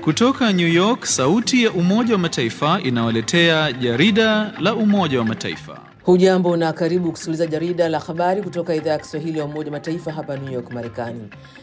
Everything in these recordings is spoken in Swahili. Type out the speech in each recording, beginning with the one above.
Kutoka New York, sauti ya Umoja wa Mataifa inawaletea jarida la Umoja wa Mataifa. Hujambo na karibu kusikiliza jarida la habari kutoka idhaa ya Kiswahili ya Umoja wa Mataifa hapa New York, Marekani.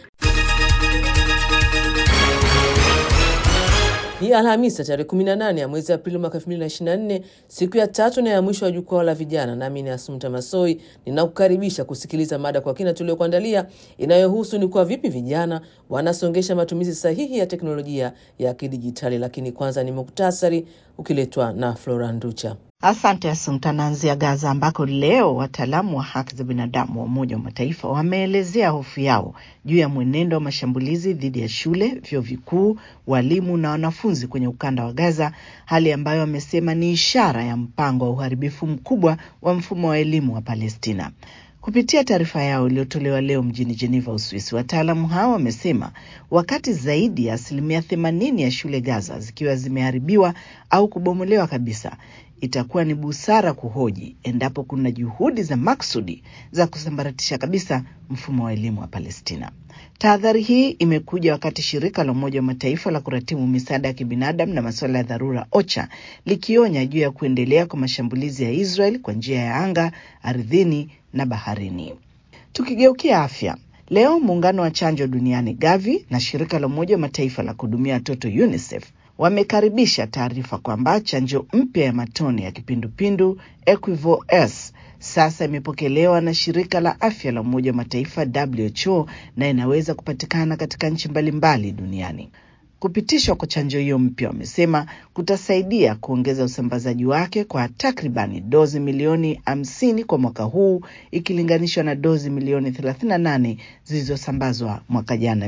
Ni Alhamisi tarehe 18 ya mwezi Aprili mwaka 2024, siku ya tatu na ya mwisho wa jukwaa la vijana. Nami ni Asumta Masoi, ninakukaribisha kusikiliza mada kwa kina tuliyokuandalia inayohusu ni kwa vipi vijana wanasongesha matumizi sahihi ya teknolojia ya kidijitali. Lakini kwanza ni muktasari ukiletwa na Flora Nducha. Asante Asumta. Naanzia Gaza ambako leo wataalamu wa haki za binadamu wa Umoja wa Mataifa wameelezea hofu yao juu ya mwenendo wa mashambulizi dhidi ya shule, vyuo vikuu, walimu na wanafunzi kwenye ukanda wa Gaza, hali ambayo wamesema ni ishara ya mpango wa uharibifu mkubwa wa mfumo wa elimu wa Palestina. Kupitia taarifa yao iliyotolewa leo mjini Geneva, Uswisi, wataalamu hao wamesema wakati zaidi ya 80% ya shule Gaza zikiwa zimeharibiwa au kubomolewa kabisa, itakuwa ni busara kuhoji endapo kuna juhudi za maksudi za kusambaratisha kabisa mfumo wa elimu wa Palestina. Tahadhari hii imekuja wakati shirika la Umoja wa Mataifa la kuratibu misaada ya kibinadamu na masuala ya dharura OCHA likionya juu ya kuendelea kwa mashambulizi ya Israel kwa njia ya anga, ardhini na baharini. Tukigeukia afya, leo muungano wa chanjo duniani Gavi na shirika la Umoja wa Mataifa la kuhudumia watoto UNICEF wamekaribisha taarifa kwamba chanjo mpya ya matone ya kipindupindu Equivo-S sasa imepokelewa na shirika la afya la Umoja wa Mataifa WHO na inaweza kupatikana katika nchi mbalimbali duniani. Kupitishwa kwa chanjo hiyo mpya, wamesema, kutasaidia kuongeza usambazaji wake kwa takribani dozi milioni 50 kwa mwaka huu ikilinganishwa na dozi milioni 38 zilizosambazwa mwaka jana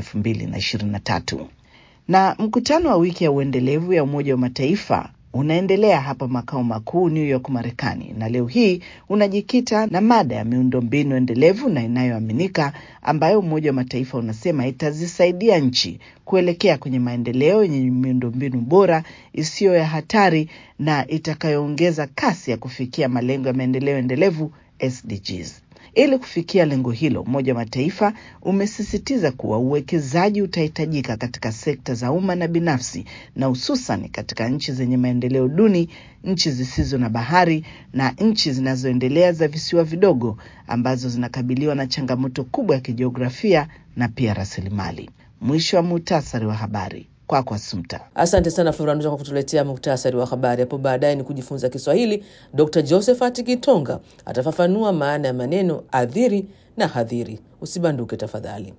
2023. Na mkutano wa wiki ya uendelevu ya Umoja wa Mataifa unaendelea hapa makao makuu New York, Marekani, na leo hii unajikita na mada ya miundombinu endelevu na inayoaminika ambayo Umoja wa Mataifa unasema itazisaidia nchi kuelekea kwenye maendeleo yenye miundombinu bora, isiyo ya hatari na itakayoongeza kasi ya kufikia malengo ya maendeleo endelevu SDGs. Ili kufikia lengo hilo, Umoja wa Mataifa umesisitiza kuwa uwekezaji utahitajika katika sekta za umma na binafsi, na hususan katika nchi zenye maendeleo duni, nchi zisizo na bahari na nchi zinazoendelea za visiwa vidogo ambazo zinakabiliwa na changamoto kubwa ya kijiografia na pia rasilimali. Mwisho wa muhtasari wa habari. Kwako Asumta. Asante sana Flora kwa kutuletea muhtasari wa habari. Hapo baadaye ni kujifunza Kiswahili. Dr. Josephat Kitonga atafafanua maana ya maneno adhiri na hadhiri. Usibanduke tafadhali.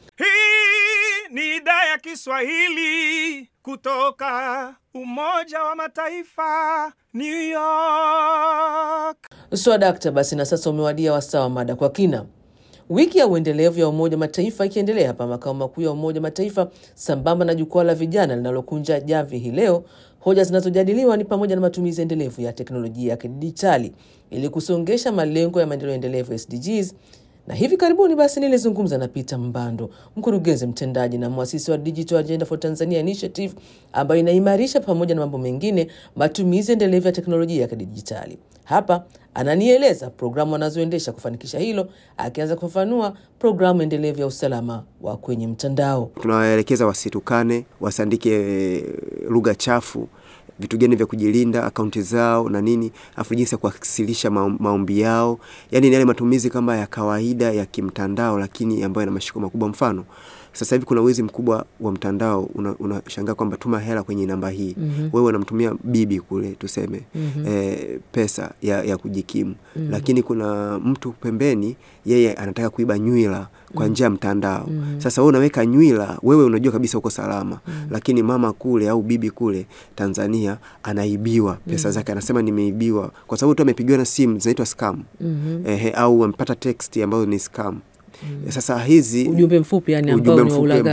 Hii ni idhaa ya Kiswahili kutoka Umoja wa Mataifa, New York. Dakta, basi na sasa umewadia wasaa wa mada kwa kina. Wiki ya uendelevu ya Umoja wa Mataifa ikiendelea hapa makao makuu ya Umoja wa Mataifa sambamba na jukwaa la vijana linalokunja jamvi hii leo, hoja zinazojadiliwa ni pamoja na matumizi endelevu ya teknolojia ya kidijitali ili kusongesha malengo ya maendeleo endelevu SDGs. Na hivi karibuni basi nilizungumza na Peter Mbando, mkurugenzi mtendaji na muasisi wa Digital Agenda for Tanzania Initiative, ambayo inaimarisha pamoja na mambo mengine matumizi endelevu ya teknolojia ya kidijitali. Hapa ananieleza programu wanazoendesha kufanikisha hilo, akianza kufafanua programu endelevu ya usalama wa kwenye mtandao. Tunawaelekeza wasitukane, wasandike lugha chafu, vitu gani vya kujilinda akaunti zao na nini, afu jinsi ya kuwasilisha maombi yao. Yaani ni yale matumizi kama ya kawaida ya kimtandao lakini ambayo yana mashiko makubwa. Mfano, sasa hivi kuna wizi mkubwa wa mtandao, unashangaa kwamba tuma hela kwenye namba hii. Wewe unamtumia bibi kule tuseme pesa ya kujikimu. Lakini kuna mtu pembeni yeye anataka kuiba nywila kwa njia ya mtandao. Sasa wewe unaweka nywila, wewe unajua kabisa uko salama. Lakini mama kule au bibi kule Tanzania anaibiwa pesa zake, anasema nimeibiwa kwa sababu tu amepigiwa na simu zinaitwa scam. Au amepata text ambayo ni scam. Sasa hizi ujumbe mfupi yani ambao ni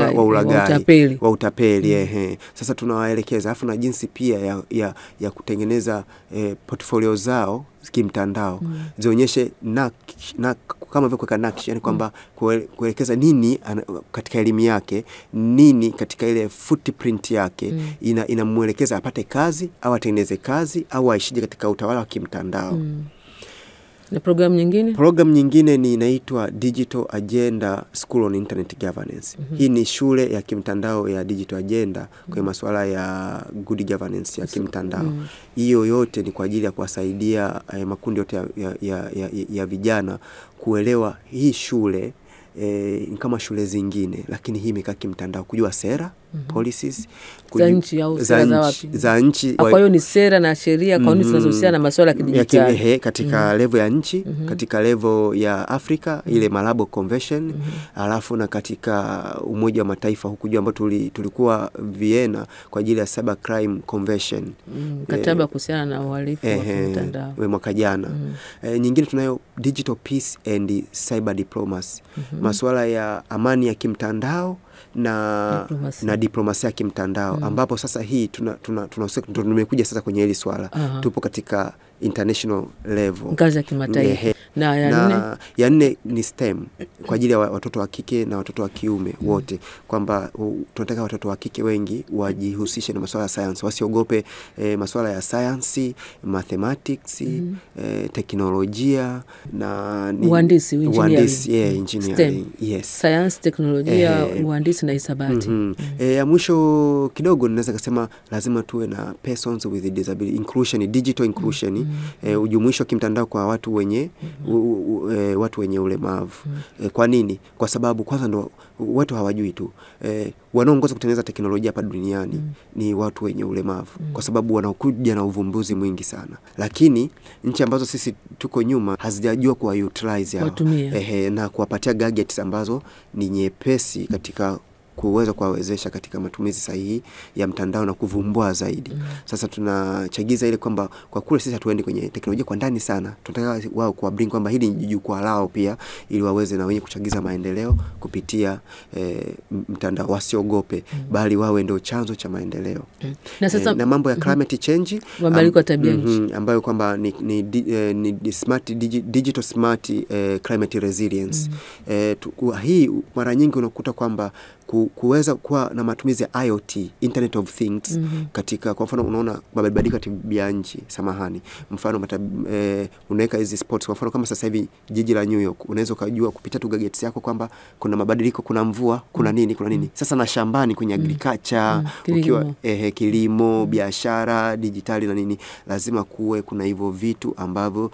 wa utapeli. Sasa tunawaelekeza afu na jinsi pia ya kutengeneza portfolio zao kimtandao zionyeshe kama vile kuweka nakshi, yani kwamba kuelekeza nini katika elimu yake, nini katika ile footprint yake, inamuelekeza apate kazi au atengeneze kazi au aishije katika utawala wa kimtandao. Na program nyingine? Program nyingine ni inaitwa Digital Agenda School on Internet Governance. Hii ni shule ya kimtandao ya Digital Agenda kwa masuala ya good governance ya kimtandao. Hiyo yote ni kwa ajili ya kuwasaidia makundi yote ya vijana kuelewa hii shule ni kama shule zingine, lakini hii imekaa kimtandao, kujua sera, policies za nchi au sera za wapi? Za nchi. Kwa hiyo ni sera na sheria, kanuni zinazohusiana na masuala ya kidijitali katika level ya nchi, katika level ya Afrika, ile Malabo Convention, alafu na katika Umoja wa Mataifa huku juu ambapo tulikuwa Vienna kwa ajili ya Cyber Crime Convention. Mkataba kuhusiana na uhalifu wa mtandao mwaka jana. Nyingine tunayo Digital Peace and Cyber Diplomacy. Masuala ya amani ya kimtandao na diplomasia ya kimtandao, ambapo sasa hii tumekuja sasa kwenye hili swala. Tupo katika international level, ngazi ya kimataifa. Na ya nne ni STEM kwa ajili ya watoto wa kike na watoto wa kiume wote, kwamba tunataka watoto wa kike wengi wajihusishe na masuala ya science, wasiogope masuala ya science, mathematics, teknolojia na uhandisi, engineering. Yes. Science, teknolojia, uhandisi na hisabati. Ya mwisho kidogo ninaweza kusema lazima tuwe na persons with disability inclusion, digital inclusion, ujumuisho kimtandao kwa watu wenye ulemavu. Kwa nini? Kwa sababu kwanza ndo watu hawajui tu. Wanaongoza kutengeneza teknolojia hapa duniani ni watu wenye ulemavu, kwa sababu wanakuja na uvumbuzi mwingi sana. Lakini nchi ambazo sisi tuko nyuma hazijajua kuwa utilize hao na kuwapatia gadgets ambazo ni nyepesi katika kuweza kuwawezesha katika matumizi sahihi ya mtandao na kuvumbua zaidi. Sasa tunachagiza ile kwamba kwa kule sisi hatuendi kwenye teknolojia kwa ndani sana. Tunataka wao kuwabring kwamba hili ni jukwaa lao pia, ili waweze na wenyewe kuchagiza maendeleo kupitia mtandao, wasiogope bali wawe ndio chanzo cha maendeleo. Na sasa mambo ya climate change, mabadiliko ya tabia nchi, ambayo kwamba ni smart digital smart climate resilience. Hii mara nyingi unakuta kwamba kuweza kuwa na matumizi ya IoT, Internet of Things, katika kwa mfano unaona mabadiliko ya tabia nchi, mfano unaweka hizi spots, kwa mfano kama sasa hivi jiji la New York unaweza kujua kupitia tu gadgets yako kwamba kuna mabadiliko, kuna mvua, kuna nini. Sasa na shambani kwenye agriculture, ukiwa kilimo, biashara, digitali na nini, lazima kuna hivyo vitu ambavyo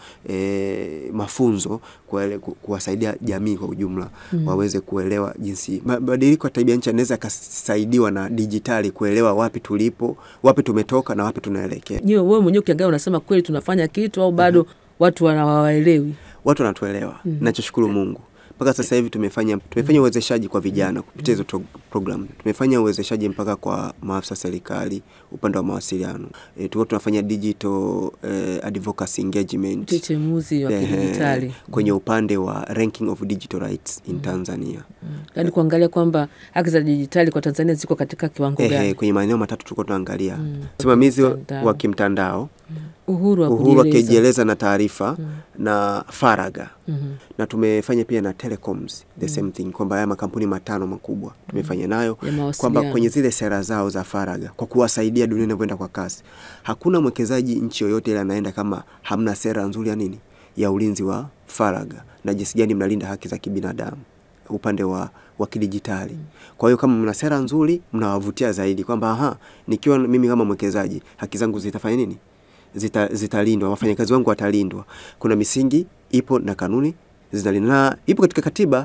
mafunzo kuwasaidia jamii kwa ujumla waweze kuelewa jinsi mabadiliko ya tabia nchi yanaweza kusaidiwa na digitali, kuelewa wapi tulipo, wapi tumetoka na wapi tunaelekea. Wewe mwenyewe ukiangalia unasema kweli tunafanya kitu au bado watu wanawaelewi? Watu wanatuelewa. Ninachoshukuru Mungu. Mpaka sasa hivi tumefanya uwezeshaji kwa vijana kupitia hizo program. Tumefanya uwezeshaji mpaka kwa maafisa serikali upande wa mawasiliano. Tunafanya digital advocacy engagement, uchechemuzi wa kidijitali kwenye upande wa ranking of digital rights in Tanzania. Yaani kuangalia kwamba haki za dijitali kwa Tanzania ziko katika kiwango gani. Kwenye maeneo matatu tuko tunaangalia. Usimamizi wa kimtandao, uhuru wa kujieleza na taarifa, na faragha. Na tumefanya pia na telecoms the same thing, kwamba haya makampuni matano makubwa tumefanya nayo kwamba kwenye zile sera zao za faragha, kwa kuwasaidia dunia inavyoenda kwa kasi. Hakuna mwekezaji nchi yoyote ile anaenda kama hamna sera nzuri ya ulinzi wa faragha na jinsi gani mnalinda haki za kibinadamu upande wa kidijitali. Kwa hiyo kama mna sera nzuri, mnawavutia zaidi kwamba nikiwa mimi kama mwekezaji haki zangu zitafanya nini? Zitalindwa, wafanyakazi wangu watalindwa. Kuna misingi ipo na kanuni zinalindwa, ipo katika katiba,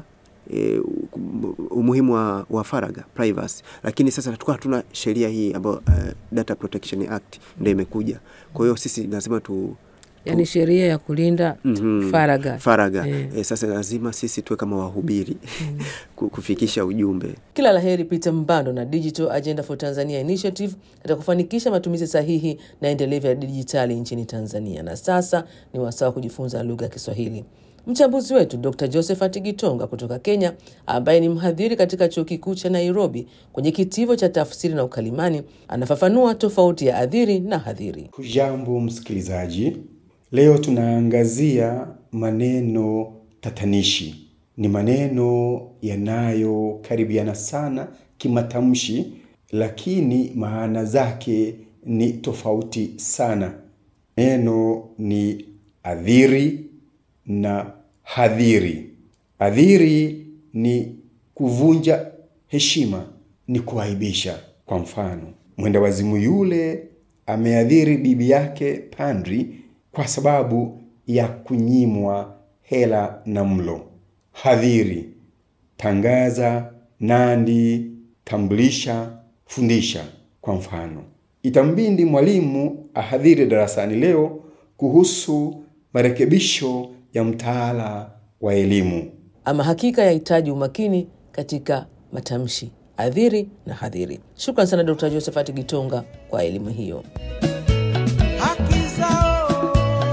umuhimu wa faragha, privacy. Lakini sasa hatuna sheria hii ambayo Data Protection Act ndio imekuja. Kwa hiyo sisi lazima yani sheria ya kulinda faragha. Sasa lazima sisi tuwe kama wahubiri kufikisha ujumbe. Kila laheri Peter Mbando na Digital Agenda for Tanzania Initiative katika kufanikisha matumizi sahihi na endelevu ya dijitali nchini Tanzania. Na sasa ni wasaa kujifunza lugha ya Kiswahili. Mchambuzi wetu Dr. Josephat Gitonga kutoka Kenya, ambaye ni mhadhiri katika Chuo Kikuu cha Nairobi kwenye kitivo cha tafsiri na ukalimani, anafafanua tofauti ya adhiri na hadhiri. Hujambo msikilizaji. Leo tunaangazia maneno tatanishi. Ni maneno yanayokaribiana sana kimatamshi, lakini maana zake ni tofauti sana. Neno ni adhiri na hadhiri. Hadhiri ni kuvunja heshima, ni kuaibisha. Kwa mfano, mwenda wazimu yule ameadhiri bibi yake padri kwa sababu ya kunyimwa hela na mlo. Hadhiri: tangaza, nandi, tambulisha, fundisha. Kwa mfano, itambindi mwalimu ahadhiri darasani leo kuhusu marekebisho ya mtaala wa elimu. Ama hakika yahitaji umakini katika matamshi, adhiri na hadhiri. Shukrani sana Dr. Josephat Gitonga kwa elimu hiyo. Haki zao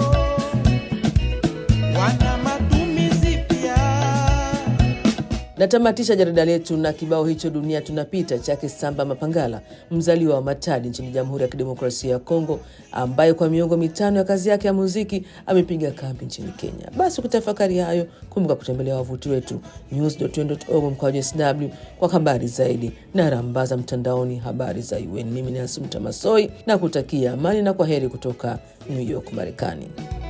wana matumizi pia. Natamatisha jarida letu na kibao hicho Dunia Tunapita chake Samba Mapangala, mzaliwa wa Matadi nchini Jamhuri ya Kidemokrasia ya Kongo, ambaye kwa miongo 5 ya kazi yake ya muziki amepiga kambi nchini Kenya. Basi kutafakari hayo, kumbuka kutembelea wavuti wetu news.un.org/sw kwa habari zaidi na rambaza mtandaoni habari za UN. Mimi ni Asumta Masoi na kutakia amani na kwaheri kutoka New York, Marekani.